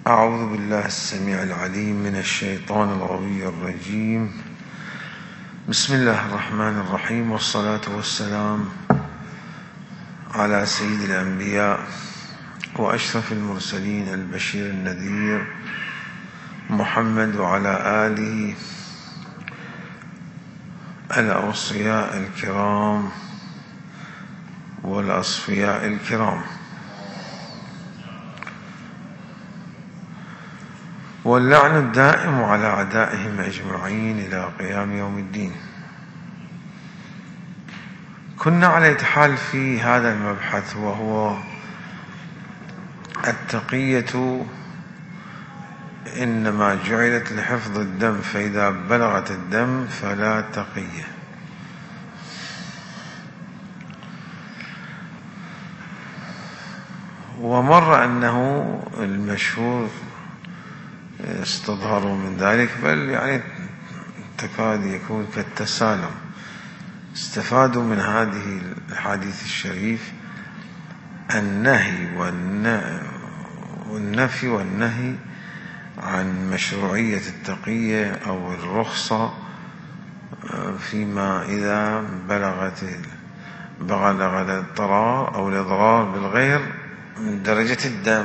أعوذ بالله السميع العليم من الشيطان الغوي الرجيم. بسم الله الرحمن الرحيم، والصلاة والسلام على سيد الأنبياء وأشرف المرسلين البشير النذير محمد، وعلى آله الأوصياء الكرام والأصفياء الكرام، واللعن الدائم على أعدائهم أجمعين إلى قيام يوم الدين. كنا على حال في هذا المبحث، وهو التقية إنما جعلت لحفظ الدم، فإذا بلغت الدم فلا تقية. ومر أنه المشهور استظهروا من ذلك، بل يعني تكاد يكون كالتسالم. استفادوا من هذه الحديث الشريف النهي والنفي والنهي عن مشروعية التقية أو الرخصة فيما إذا بلغت الضرار أو الإضرار بالغير من درجة الدم.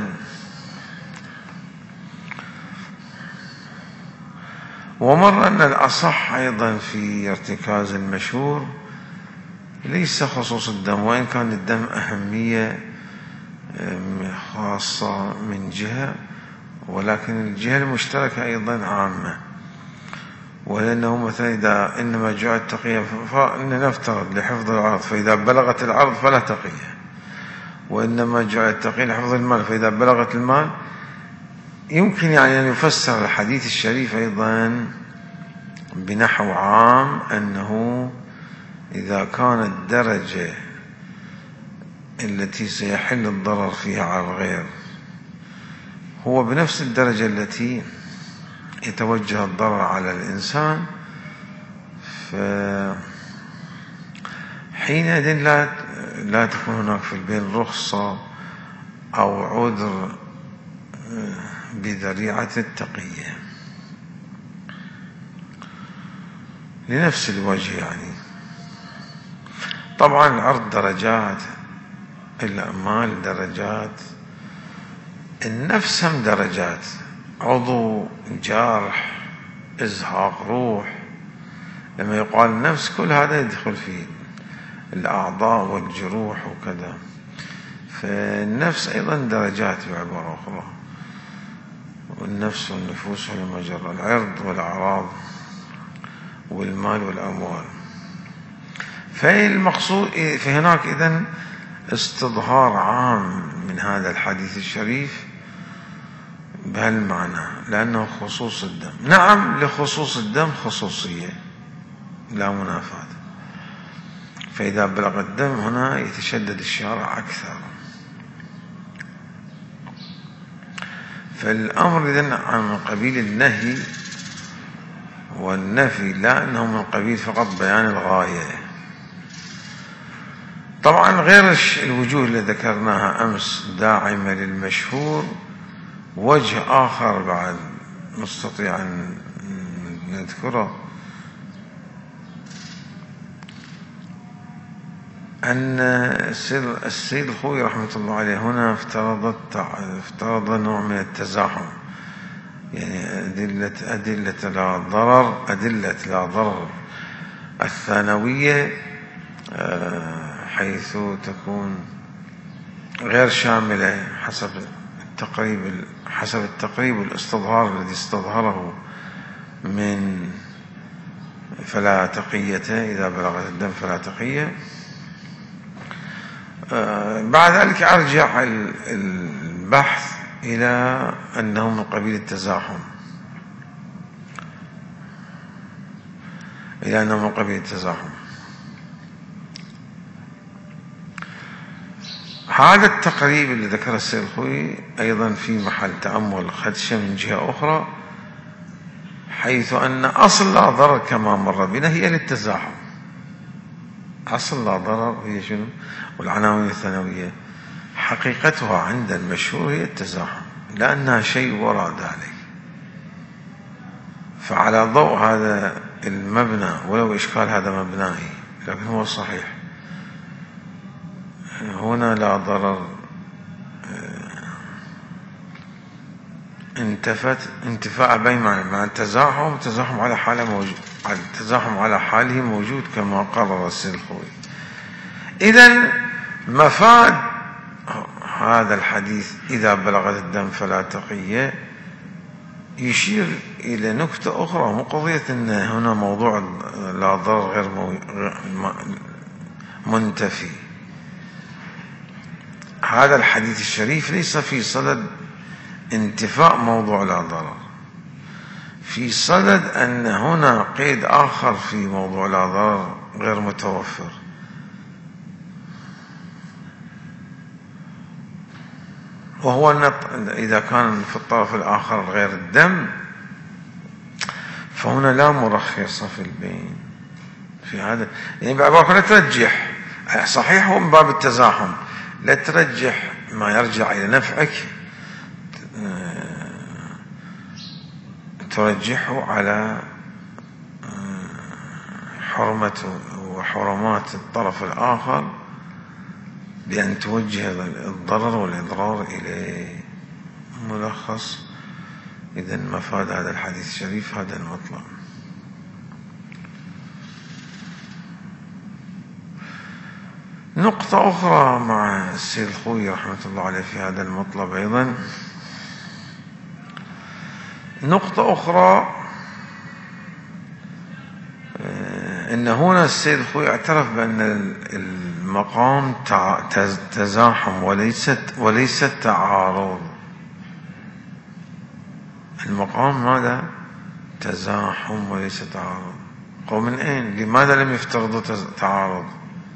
ومر أن الأصح أيضا في ارتكاز المشهور ليس خصوص الدم، وإن كان الدم أهمية خاصة من جهة، ولكن الجهة المشتركة أيضا عامة. ولأنه مثلا إذا إنما جاء التقية، فإن نفترض لحفظ العرض، فإذا بلغت العرض فلا تقية. وإنما جاء التقية لحفظ المال، فإذا بلغت المال. يمكن يعني أن يفسر الحديث الشريف أيضا بنحو عام، أنه إذا كانت الدرجة التي سيحل الضرر فيها على الغير هو بنفس الدرجة التي يتوجه الضرر على الإنسان، فحينئذ لا تكون هناك في البين رخصة أو عذر بذريعة التقية لنفس الوجه. يعني طبعا العرض درجات، الأعمال درجات، النفس هم درجات، عضو جارح، إزهاق روح. لما يقال النفس كل هذا يدخل فيه الأعضاء والجروح وكذا. فالنفس أيضا درجات بعبارة أخرى، والنفس والنفوس والمجرى، العرض والأعراض والمال والأموال. فالمقصود فهناك إذن استظهار عام من هذا الحديث الشريف بهالمعنى، لأنه خصوص الدم. نعم، لخصوص الدم خصوصية لا منافاة، فإذا بلغ الدم هنا يتشدد الشارع أكثر. فالأمر إذن عن قبيل النهي والنفي، لا أنه من قبيل فقط بيان الغاية. طبعا غير الوجوه اللي ذكرناها أمس داعمة للمشهور، وجه آخر بعد نستطيع أن نذكره، أن السيد الخوي رحمة الله عليه هنا افترض نوع من التزاحم، يعني أدلة لا ضرر الثانوية حيث تكون غير شاملة حسب التقريب والاستظهار الذي استظهره من فلا تقية، إذا بلغت الدم فلا تقية. بعد ذلك أرجع البحث إلى أنه من قبيل التزاحم، هذا التقريب اللي ذكره السيد الخوي أيضا في محل تأمل خدشة من جهة أخرى، حيث أن أصل لا ضرر كما مر بنا هي للتزاحم. أصل لا ضرر هي شنو؟ والعناوين الثانوية حقيقتها عند المشهور هي التزاحم، لأنها شيء وراء ذلك. فعلى ضوء هذا المبنى، ولو إشكال هذا مبنائي لكن هو صحيح، هنا لا ضرر انتفاء بين مع التزاحم على حاله موجود، التزاحم على حاله موجود كما قرر السيد الخوئي. إذن مفاد هذا الحديث إذا بلغت الدم فلا تقية يشير إلى نكتة أخرى، مو قضية أن هنا موضوع لا ضرر غير منتفي. هذا الحديث الشريف ليس في صدد انتفاء موضوع لا ضرر، في صدد أن هنا قيد آخر في موضوع لا ضرر غير متوفر، وهو أن إذا كان في الطرف الآخر غير الدم فهنا لا مرخص في البين في هذا. يعني بعبارة لا ترجح، صحيح هو من باب التزاحم، لا ترجح ما يرجع إلى نفعك ترجحه على حرمة وحرمات الطرف الآخر بأن توجه الضرر والإضرار إليه. ملخص إذن مفاد هذا الحديث الشريف هذا المطلب. نقطة أخرى مع السيد الخوئي رحمة الله عليه في هذا المطلب أيضا، نقطة أخرى إن هنا السيد الخوئي اعترف بأن المقام تزاحم وليست تعارض. المقام ماذا؟ تزاحم وليس تعارض. قوم من أين؟ لماذا لم يفترضوا تعارض؟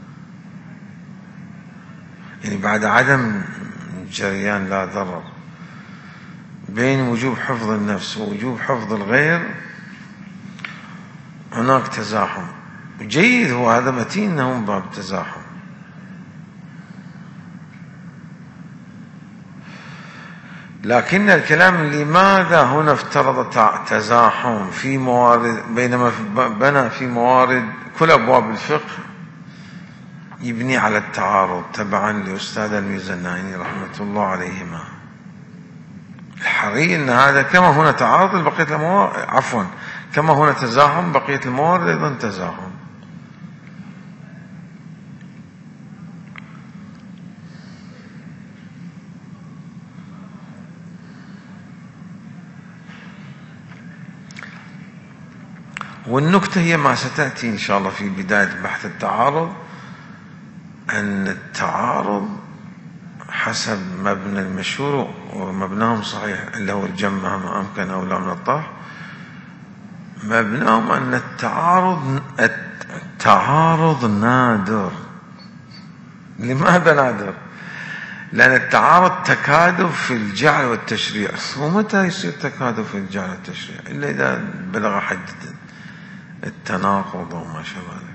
يعني بعد عدم جريان لا ضرر بين وجوب حفظ النفس ووجوب حفظ الغير هناك تزاحم جيد، هو هذا متين أنه من باب التزاحم، لكن الكلام لماذا هنا افترض تزاحم في موارد بينما بنى في موارد كل أبواب الفقه يبني على التعارض تبعا لأستاذ الميزانيني رحمة الله عليهما. الحقيقة أن هذا كما هنا تعارض بقية الموارد، عفوا كما هنا تزاحم بقية الموارد أيضا تزاحم. والنكتة هي ما ستأتي إن شاء الله في بداية بحث التعارض، أن التعارض حسب مبنى المشهور ومبناهم صحيح اللي هو الجمع مهما أمكن أولى من الطرح، مبناهم أن التعارض نادر. لماذا نادر؟ لأن التعارض تكادف في الجعل والتشريع، ومتى يصير تكادف في الجعل والتشريع؟ إلا إذا بلغ حد التناقض وما شابه ذلك.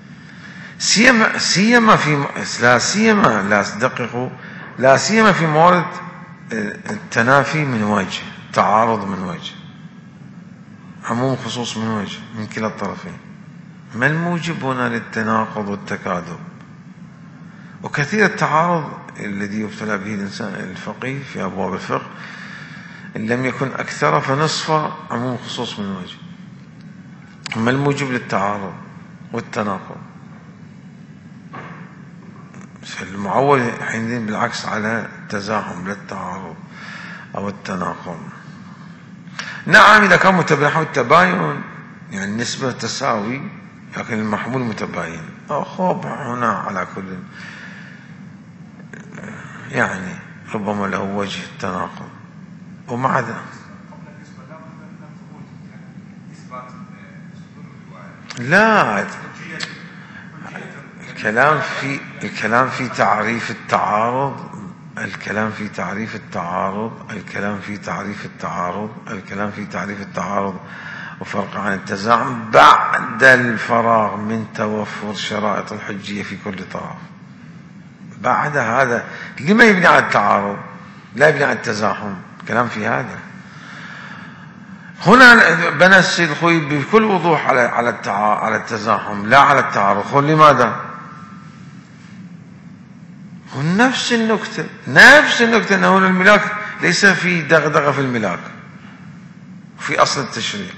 سيما في لا سيما في موارد التنافي من وجه، التعارض من وجه، عموم خصوص من وجه، من كلا الطرفين. ما الموجب هنا للتناقض والتكاذب؟ وكثير التعارض الذي يبتلى به الإنسان الفقيه في أبواب الفقه إن لم يكن أكثر فنصف عموم خصوص من وجه. ما الموجب للتعارض والتناقض؟ المعول حينئذ بالعكس على التزاحم لا التعارض أو التناقض. نعم إذا كان متباين التباين يعني النسبة تساوي لكن المحمول متباين خب هنا على كل يعني ربما له وجه التناقض. ومع ذلك لا، الكلام في تعريف التعارض، الكلام في تعريف التعارض وفرق عن التزاحم بعد الفراغ من توفر شرائط الحجية في كل طرف. بعد هذا لما يبني على التعارض لا يبني على التزاحم كلام في هذا. هنا بنى السيد الخوئي بكل وضوح على التزاحم لا على التعارض. لماذا؟ نفس النكتة أنه الملاك ليس في دغدغة في الملاك في أصل التشريع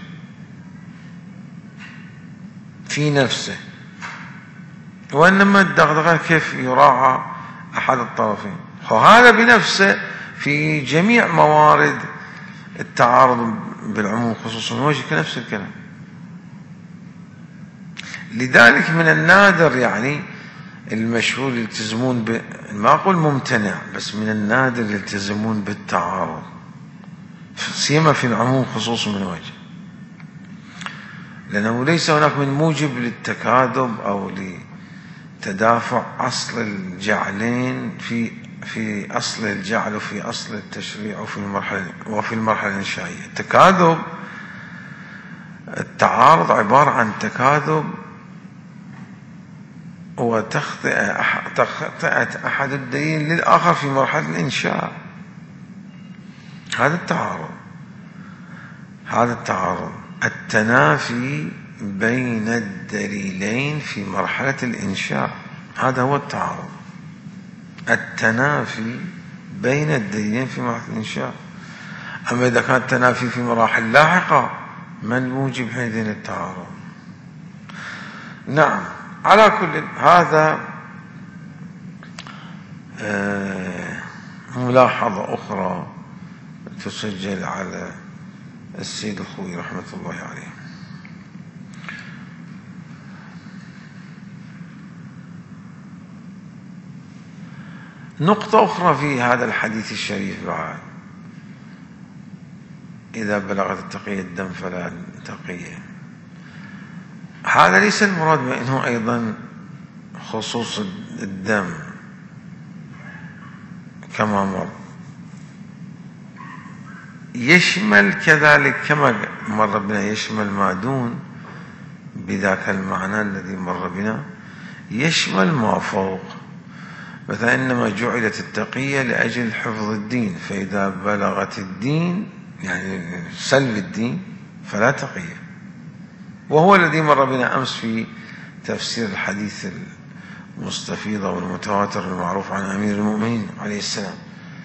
في نفسه، وإنما الدغدغة كيف يراعى أحد الطرفين. وهذا بنفسه في جميع موارد التعارض بالعموم خصوصا وجه كنفس الكلام. لذلك من النادر يعني المشهور يلتزمون ما أقول ممتنع، بس من النادر يلتزمون بالتعارض سيما في العموم خصوصا من وجه، لأنه ليس هناك من موجب للتكاذب أو لتدافع أصل الجعلين في أصل الجعل وفي أصل التشريع وفي المرحلة الإنشائية. التعارض عبارة عن تكاذب وتخطئة أحد الدليل للآخر في مرحلة الإنشاء. هذا التعارض التنافي بين الدليلين في مرحلة الإنشاء، هذا هو التعارض، التنافي بين الدليلين في مرحلة الإنشاء. أما إذا كان التنافي في مراحل لاحقة ما الموجب حينئذ التعارض؟ نعم. على كل هذا ملاحظة أخرى تسجل على السيد الخوئي رحمة الله عليه. نقطة أخرى في هذا الحديث الشريف بعد: إذا بلغت التقية الدم فلا تقية. هذا ليس المراد بأنه أيضا خصوص الدم كما مر، يشمل كذلك كما مر بنا، يشمل ما دون بذاك المعنى الذي مر بنا، يشمل ما فوق. مثلا إنما جعلت التقية لأجل حفظ الدين، فإذا بلغت الدين يعني سلب الدين فلا تقية، وهو الذي مر بنا أمس في تفسير الحديث المستفيض والمتواتر المعروف عن أمير المؤمنين عليه السلام: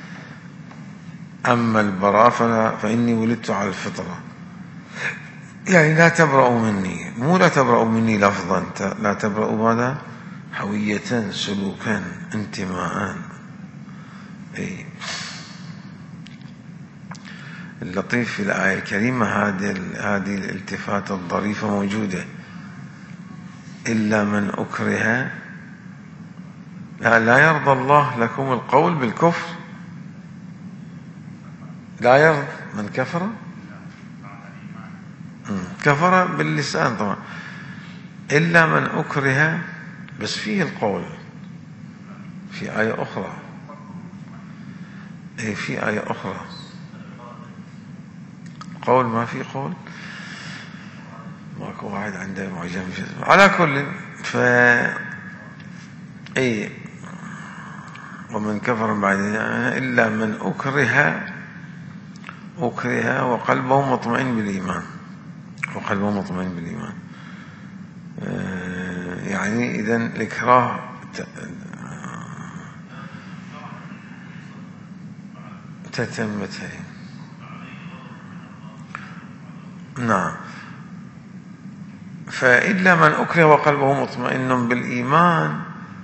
أما البراء فإني ولدت على الفطرة. يعني لا تبرأوا مني، مو لا تبرأوا مني لفظا، لا تبرأوا ماذا؟ هوية، سلوكا، انتماء. اللطيف في الآية الكريمة هذه الالتفاتة الظريفة موجودة: إلا من أكره لا يرضى الله لكم القول بالكفر. لا يرضى من كفر، كفر باللسان طبعا، إلا من أكره، بس فيه القول في آية أخرى. في آية أخرى قول، ما في قول، ماكو واحد عنده معجم. على كل ومن كفر بعد إلا من أكره وقلبه مطمئن بالإيمان، يعني إذن الإكراه تتمتها. نعم. فإلا من أكره وقلبه مطمئن بالإيمان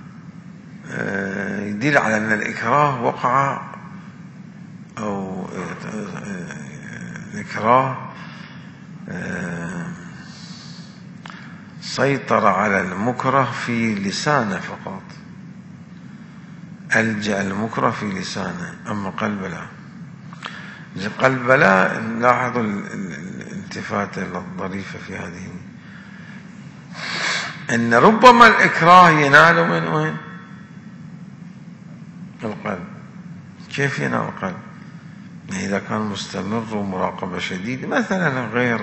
يدل على أن الإكراه وقع، أو الإكراه سيطر على المكره في لسانه فقط، ألجأ المكره في لسانه، أما قلب لا. لاحظوا الالتفاتة الظريفة في هذه، أن ربما الإكراه ينال من وين؟ القلب. كيف ينال القلب؟ إذا كان مستمر ومراقبة شديدة مثلا، غير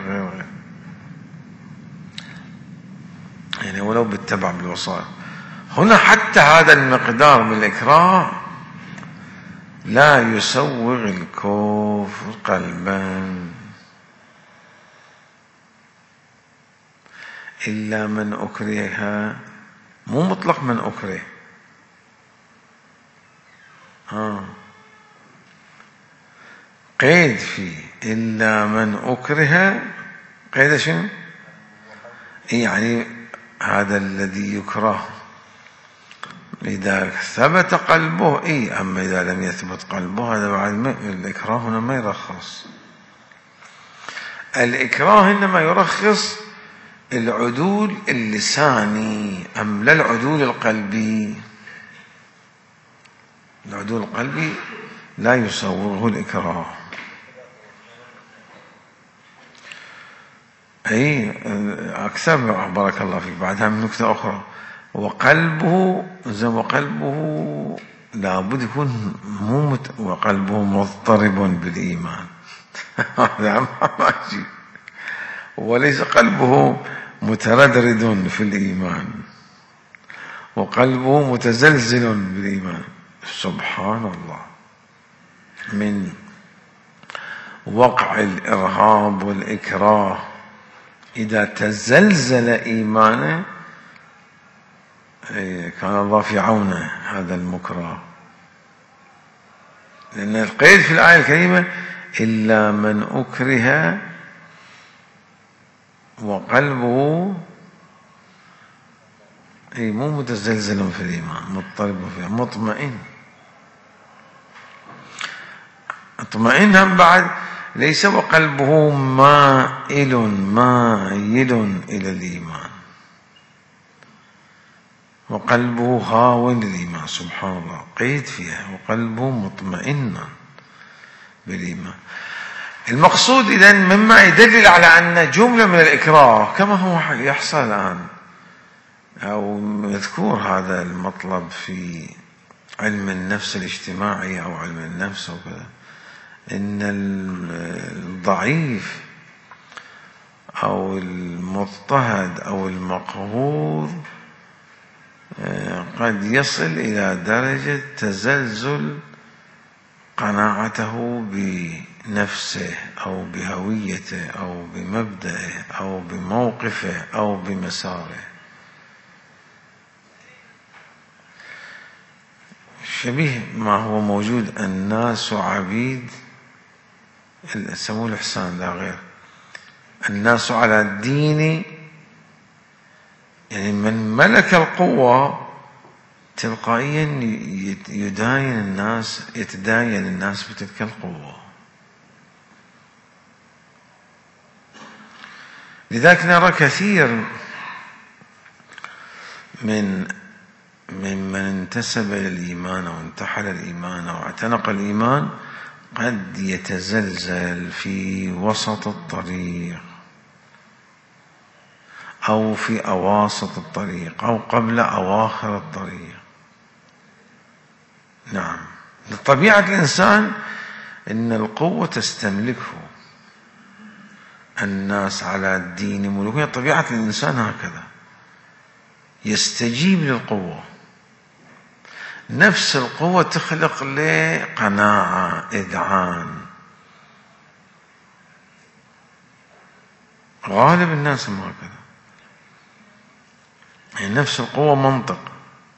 يعني ولو بالتبع بالوصايا. هنا حتى هذا المقدار من الإكراه لا يسوغ الكفر قلبا إلا من أكره، مو مطلق من أكره. قيد فيه إلا من أكره، قيد شنو؟ يعني هذا الذي يكره إذا ثبت قلبه أما إذا لم يثبت قلبه هذا بعد الإكراه هنا ما يرخص. الإكراه إنما يرخص العدول اللساني، أم لا العدول القلبي. العدول القلبي لا يسوغه الإكراه. أكثر، بارك الله فيك. بعدها من نكتة أخرى، وقلبه لابد يكون وقلبه مضطرب بالإيمان. هذا ما يجي، وليس قلبه متردد في الإيمان، وقلبه متزلزل بالإيمان. سبحان الله، من وقع الإرهاب والإكراه إذا تزلزل إيمانه كان الله في عونه هذا المكره. لأن القيد في الآية الكريمة إلا من أكره وقلبه مو متزلزل في الإيمان، مضطرب فيه، مطمئن. هم بعد ليس وقلبه مائل إلى الإيمان، وقلبه هاو للإيمان. سبحان الله، قيد فيها وقلبه مطمئن بالإيمان. المقصود إذن مما يدلل على أن جملة من الإكراه كما هو يحصل الآن أو مذكور هذا المطلب في علم النفس الاجتماعي أو علم النفس وكذا، إن الضعيف أو المضطهد أو المقهور قد يصل إلى درجة تزلزل قناعته بنفسه أو بهويته أو بمبدأه أو بموقفه أو بمساره. شبيه ما هو موجود، الناس عبيد، سموه الإحسان لا غير، الناس على الدين، يعني من ملك القوة تلقائيا يتداين الناس بتلك القوة. لذلك نرى كثير ممن انتسب إلى الإيمان أو انتحل الإيمان أو اعتنق الإيمان قد يتزلزل في وسط الطريق أو في أواسط الطريق أو قبل أواخر الطريق. نعم، لطبيعة الإنسان إن القوة تستملكه، الناس على الدين ملوكية. طبيعة الإنسان هكذا، يستجيب للقوة. نفس القوة تخلق له قناعة، إذعان. غالب الناس هم هكذا، يعني نفس القوة منطق.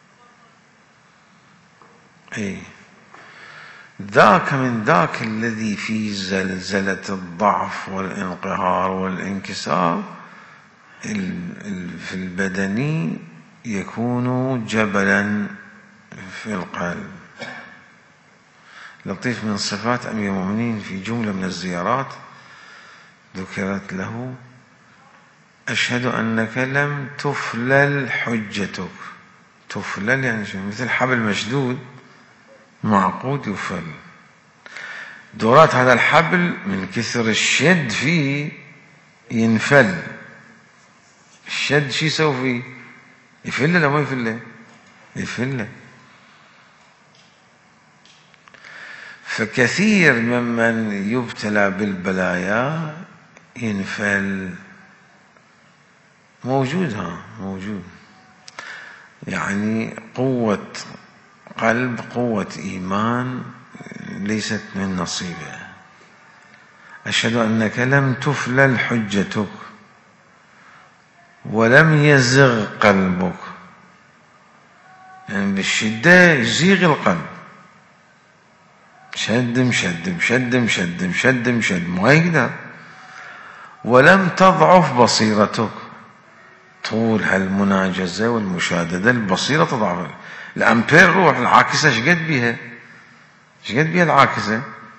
ذاك من ذاك الذي في زلزلة الضعف والانقهار والانكسار في البدن يكون جبلا في القلب. لطيف من صفات أمير المؤمنين في جملة من الزيارات ذكرت له: أشهد أنك لم تفلل حجتك. تفلل يعني مثل حبل مشدود معقود يفل. دورات هذا الحبل من كثر الشد فيه ينفل. الشد شي يسوي فيه؟ يفل ولا ما يفل؟ يفل. فكثير ممن يبتلى بالبلايا ينفل. موجود يعني قوة قلب، قوة إيمان ليست من نصيبه. أشهد أنك لم تفلل حجتك ولم يزغ قلبك. يعني بالشدة يزيغ القلب، شد مشد مشد مشد مشد مشد ما يقدر. ولم تضعف بصيرتك، طول هالمناجزة والمشاددة البصيرة تضعف. الأمبير روح العاكسة شقد بيها، شقد بيها العاكسة،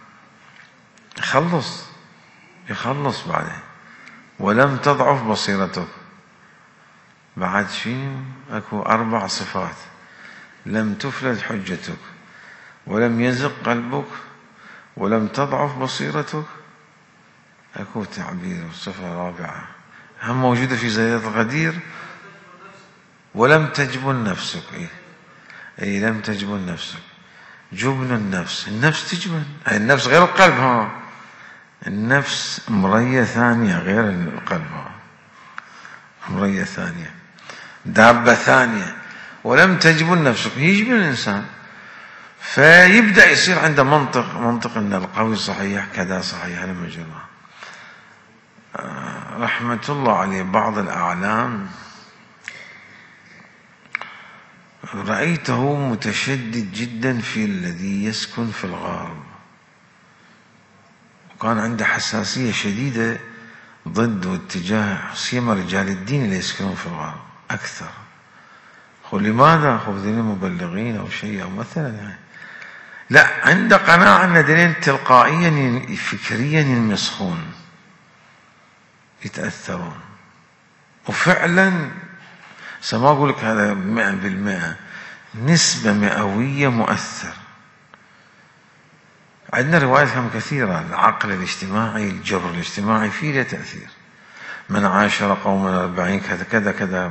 يخلص بعدين. ولم تضعف بصيرتك. بعد شيء اكو 4 صفات: لم تفلت حجتك، ولم يزغ قلبك، ولم تضعف بصيرتك. اكو تعبير صفة رابعة هم موجودة في زيادة الغدير: ولم تجبن نفسك. اي لم تجبن نفسك. جبن النفس تجبن، أي النفس غير القلب. النفس مرية ثانية غير القلب، مرية ثانية، دابة ثانية. ولم تجبن نفسك، يجبن الإنسان، فيبدأ يصير عنده منطق أن القوي صحيح كذا صحيح على مجرى. رحمة الله عليه بعض الأعلام رأيته متشدد جدا في الذي يسكن في الغار، وكان عنده حساسية شديدة ضد واتجاه سيما رجال الدين اللي يسكنون في الغار أكثر. لماذا؟ ذين مبلغين أو شيء أو مثلا يعني. لا، عنده قناعة أن دين تلقائيا فكريا ينمسخون يتأثرون. وفعلا سما أقول لك هذا 100% نسبة مئوية مؤثر. عندنا روايات هم كثيرة: العقل الاجتماعي، الجبر الاجتماعي فيه له تأثير. من عاشر قوما 40 كذا كذا كذا.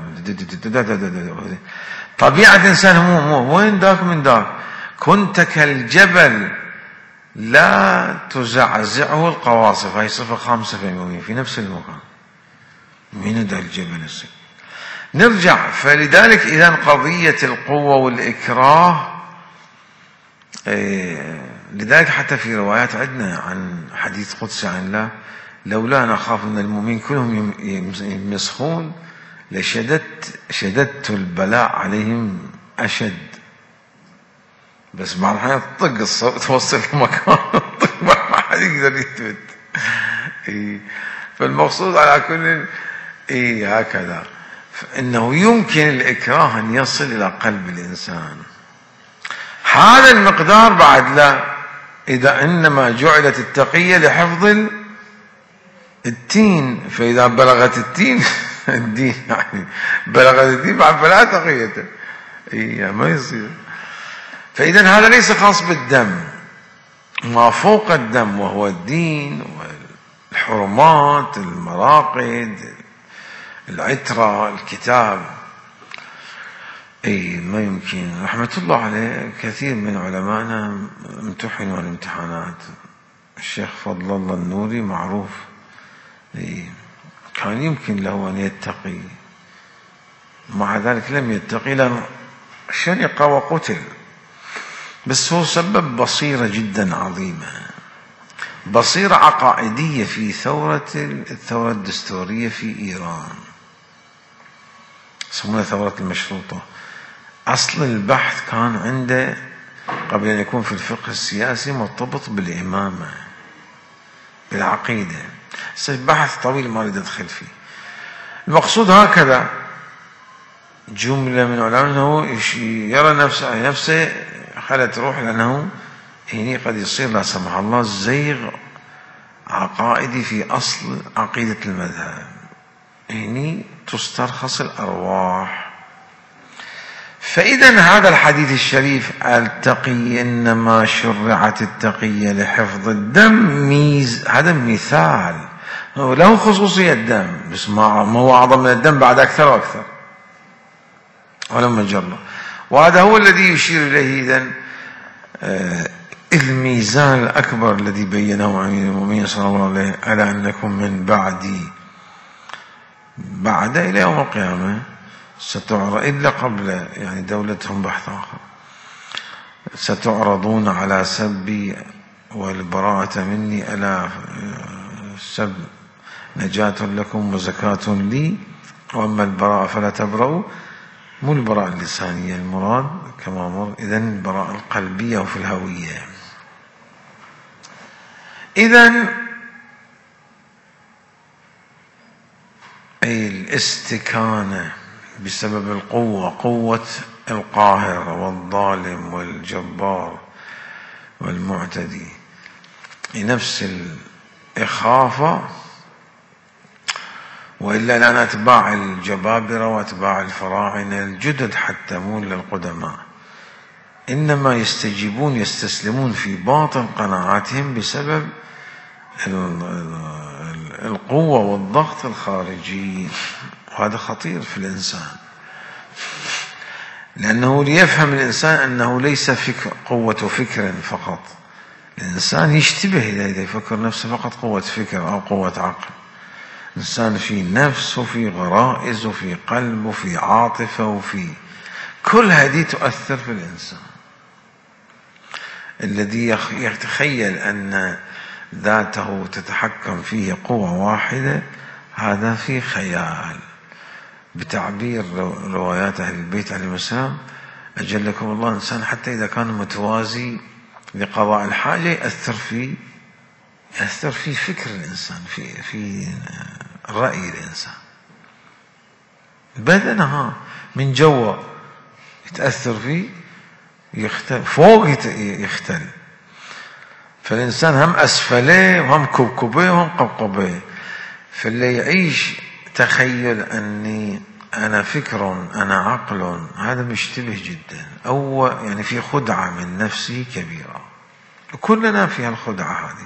طبيعة الإنسان مو وين ذاك من ذاك. كنت كالجبل لا تزعزعه القواصف. هاي صفة 5% في نفس المكان. من ذا الجبل الصيف. نرجع. فلذلك إذا قضية القوة والإكراه، لذلك حتى في روايات عندنا عن حديث قدسي عن الله: لولا أنا أخاف أن المؤمنين كلهم يمسخون شددت البلاء عليهم أشد. بس مع الحين طق الصوت توصل لمكان طق ما حد يقدر يثبت. فالمقصود على كل هكذا، فإنه يمكن الإكراه أن يصل إلى قلب الإنسان. هذا المقدار بعد لا، إذا إنما جعلت التقية لحفظ التين، فإذا بلغت التين الدين يعني بلغت الدين بعد فلا تقية. ما يصير. فإذا هذا ليس خاص بالدم، ما فوق الدم وهو الدين والحرمات، المراقد، العترة، الكتاب. ما يمكن. رحمة الله عليه كثير من علمائنا امتحنوا الامتحانات. الشيخ فضل الله النوري معروف، كان يمكن له أن يتقي، مع ذلك لم يتقي، لأنه شنق وقتل. بس هو سبب بصيرة جدا عظيمة، بصيرة عقائدية في الثورة الدستورية في إيران، يسمونها ثورة المشروطة. أصل البحث كان عنده قبل أن يكون في الفقه السياسي مرتبط بالإمامة، بالعقيدة. بحث طويل ما أريد أدخل فيه. المقصود هكذا، جملة من العلماء أنه يرى نفسه خلت روح، لأنه هنا قد يصير لا سمح الله زيغ عقائدي في أصل عقيدة المذهب، هنا تسترخص الأرواح. فإذا هذا الحديث الشريف: التقي إنما شرعت التقية لحفظ الدم، هذا مثال له خصوصية الدم، بس ما هو أعظم من الدم، بعد أكثر وأكثر ولما جرى. وهذا هو الذي يشير إليه إذن الميزان الأكبر الذي بينه أمير المؤمنين صلى الله عليه: ألا أنكم من بعد إلى يوم القيامة ستعرى، إلا قبل يعني دولتهم بحث آخر. ستعرضون على سبي والبراءة مني، ألا السب نجاة لكم وزكاة لي، وأما البراءة فلا تبرؤوا. مو البراءة اللسانية المراد كما مر، إذن البراءة القلبية وفي الهوية. إذن أي الاستكانة بسبب القوة، قوة القاهر والظالم والجبار والمعتدي، نفس الإخافة. وإلا لأن أتباع الجبابرة وأتباع الفراعنة الجدد حتى مو للقدماء إنما يستجيبون يستسلمون في باطن قناعاتهم بسبب القوة والضغط الخارجي. وهذا خطير في الإنسان، لأنه ليفهم الإنسان أنه ليس قوة فكر فقط. الإنسان يشتبه إذا يفكر نفسه فقط قوة فكر أو قوة عقل. الإنسان في نفس وفي غرائز وفي قلب وفي عاطفة وفي كل هذه تؤثر في الإنسان. الذي يتخيل أن ذاته تتحكم فيه قوة واحدة هذا في خيال. بتعبير روايات أهل البيت عليهم السلام أجلكم الله، إنسان حتى إذا كان متوازي لقضاء الحاجة يأثر في فكر الإنسان، في رأي الإنسان. بدنها من جوا يتأثر فيه، يختل فوق يختل. فالإنسان هم أسفله وهم كبكبه وهم قبقبه. فاللي يعيش تخيل أني أنا فكر أنا عقل، هذا مشتبه جدا، أو يعني في خدعة من نفسي كبيرة. كلنا في الخدعة هذه.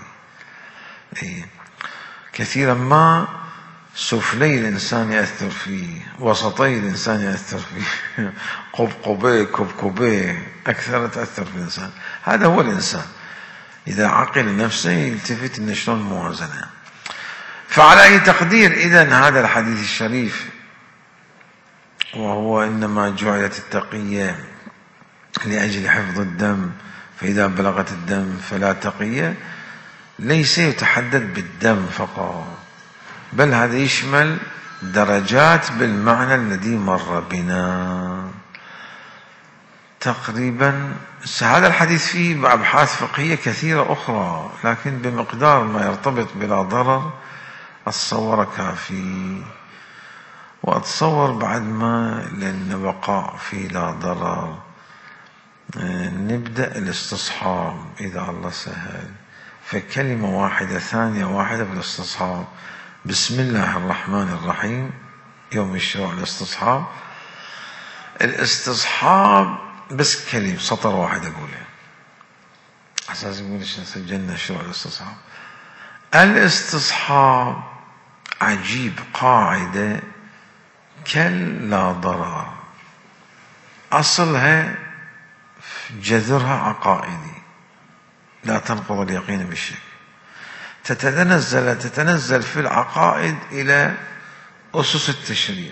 كثيرا ما سفلي الإنسان يأثر فيه، وسطي الإنسان يأثر فيه، قبقبه كبكبه أكثر تأثر في الإنسان. هذا هو الإنسان إذا عقل نفسه يلتفت إن شلون موازنة. فعلى أي تقدير إذن هذا الحديث الشريف، وهو إنما جعلت التقية لأجل حفظ الدم، فإذا بلغت الدم فلا تقية، ليس يتحدد بالدم فقط، بل هذا يشمل درجات بالمعنى الذي مر بنا تقريبا. هذا الحديث فيه أبحاث فقهية كثيرة أخرى، لكن بمقدار ما يرتبط بلا ضرر أتصور كافي. وأتصور بعد ما لأن بقاء في لا ضرر نبدأ الاستصحاب إذا الله سهل. فكلمة واحدة ثانية واحدة بالاستصحاب. بسم الله الرحمن الرحيم. يوم الشروع الاستصحاب. الاستصحاب بس كلمة سطر واحد أقوله، أساس يقول سجلنا شروع الاستصحاب. الاستصحاب عجيب، قاعدة كلا ضرر، أصلها جذرها عقائدي، لا تنقض اليقين بالشك. تتنزل في العقائد إلى أسس التشريع.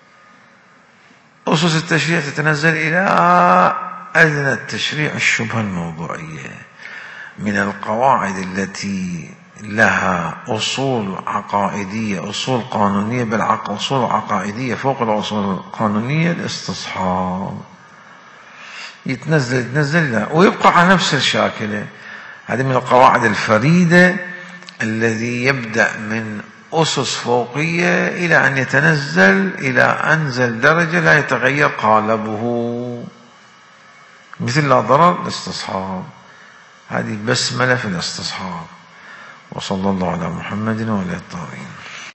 أسس التشريع تتنزل إلى أدنى التشريع، الشبهة الموضوعية، من القواعد التي لها أصول عقائدية، أصول قانونية، بالعقل أصول عقائدية فوق الأصول القانونية. الاستصحاب يتنزل ويبقى على نفس الشاكلة. هذه من القواعد الفريدة الذي يبدأ من أسس فوقية إلى أن يتنزل إلى أنزل درجة لا يتغير قالبه، مثل لا ضرر الاستصحاب. هذه البسملة في الاستصحاب. وصلى الله على محمد وعلى الطاهرين.